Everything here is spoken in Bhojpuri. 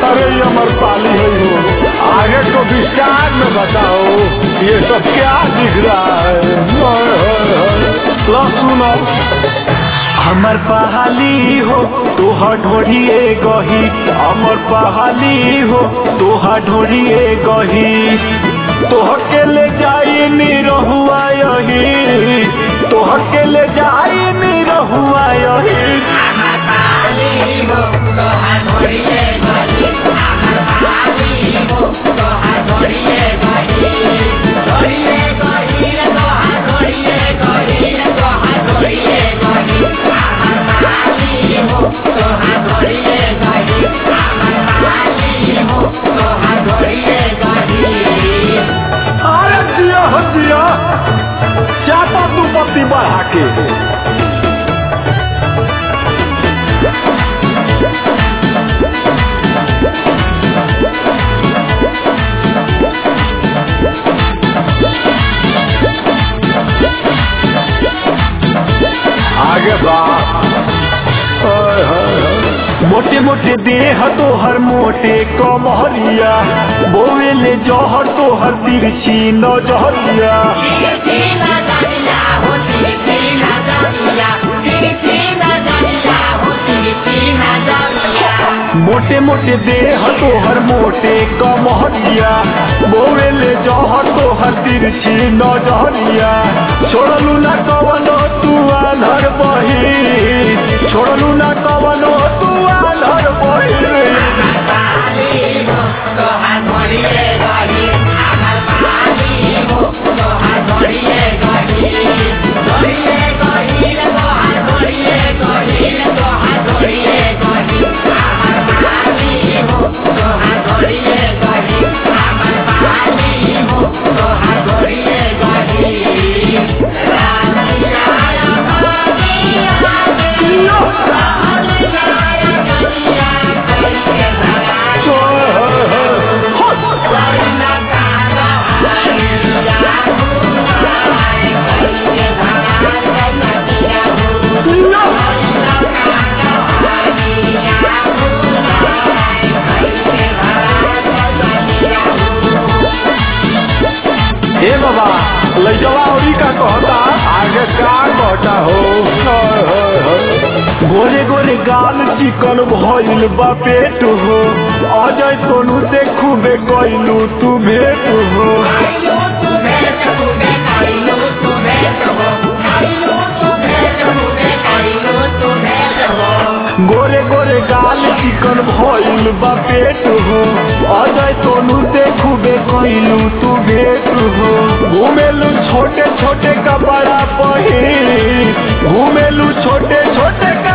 अरे ये अमरपाली है वो, आगे तो विस्तार में बताओ ये सब क्या दिख रहा है। लो सुनो, हमर पहाली हो तोहा ढोढ़िए गही, हमर पहाली हो तोहा ढोढ़िए गही, तोह के ले जाई नी रहुआ यही, तोह के ले जाई नी रहुआ यही। हमर पहाली हो तोहा ढोढ़िए गही, हमर पहाली हो तोहा ढोढ़िए गही, ढोढ़िए गही रे तोहा ढोढ़िए गही रे तोहा ढोढ़िए गही, हमर पहाली हो तोहा ढोढ़िए गही, हमर पहाली हो तोहा ढोढ़िए गही। अरे जिया हो जिया, चापा तू पत्ती बढ़ा के। आगे बात मोटे मोटे देह तोहर मोटे कमहरिया, बोवेले जहर तोहर तिरछी नजरिया, तिरछी नजरिया हो तिरछी नजरिया, तिरछी नजरिया हो तिरछी नजरिया। मोटे मोटे देह तोहर मोटे कमहरिया, बोवेले जहर तोहर तिरछी नजरिया, छोड़लू ना कवनो तू आन्हर बही, छोड़लू ना कवनो तू आन्हर बही। हमर पहाली हो तोहा ढोढ़िए गही, हमर पहाली हो तोहा ढोढ़िए गही, ढोढ़िए गही रे तोहा ढोढ़िए गही रे तोहा ढोढ़िए गही, हमर पहाली हो तोहा ढोढ़िए गही, हमर पहाली हो तोहा ढोढ़िए गही। हे बाबा लैजवा औरी का कहता, आगे का कहता हो। गोरे गोरे गाल चिकन भइल बा पेट हो, अजय सोनू से खूबे कइलू तू भेट हो, गोरे गोरे गाल चिकन भइल बा पेट हो, अजय सोनू से खूबे कइलू तू भेट हो, घूमेलू छोटे छोटे कपड़ा पहिर, घूमेलू छोटे छोटे